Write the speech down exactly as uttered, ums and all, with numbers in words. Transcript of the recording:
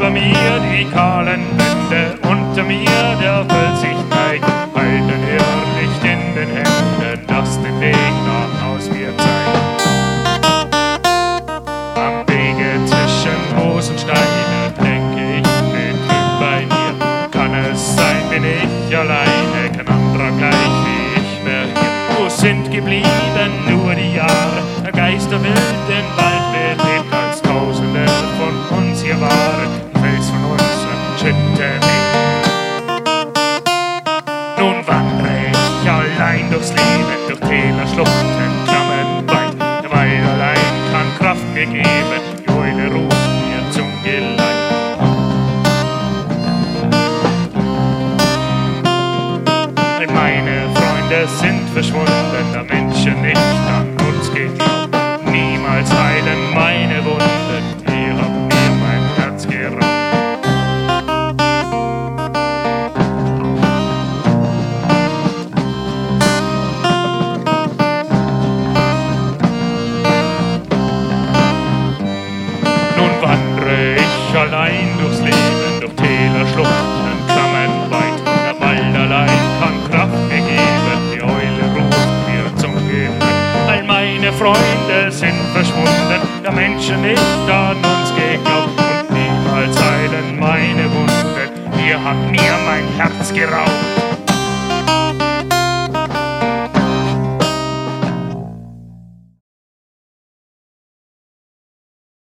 Über mir die kahlen Wände, unter mir der Felsigkeit, halten Irrlicht in den Händen, das den Weg nach Haus mir zeigt. Am Wege zwischen Moos und Steine denke ich, bin ich bei mir. Kann es sein, bin ich alleine, kein anderer gleich wie ich mehr hier. Wo sind geblieben nur die Jahre, der Geister will den Wald belebt, als Tausende von uns hier waren, die Fels von uns schütten mich. Nun wandre ich allein durchs Leben, durch Täler, Schluchten, Klammern, Wein. Der Wald allein kann Kraft mir geben, die Eule ruft mir zum Geleit. All meine Freunde sind verschwunden, da Menschen nicht an uns geglaubt. Niemals heilen meine Wunden, ihr habt mir mein Herz geraubt. Nun wandre ich allein durchs Leben, durch Täler, Schluchten, Klammern weit. Der Wald allein kann Kraft mir geben, die Eule ruft mir zum Geleit. All meine Freunde sind verschwunden, der Menschen nicht an uns geglaubt. Und niemals heilen meine Wunden, ihr habt mir mein Herz geraubt.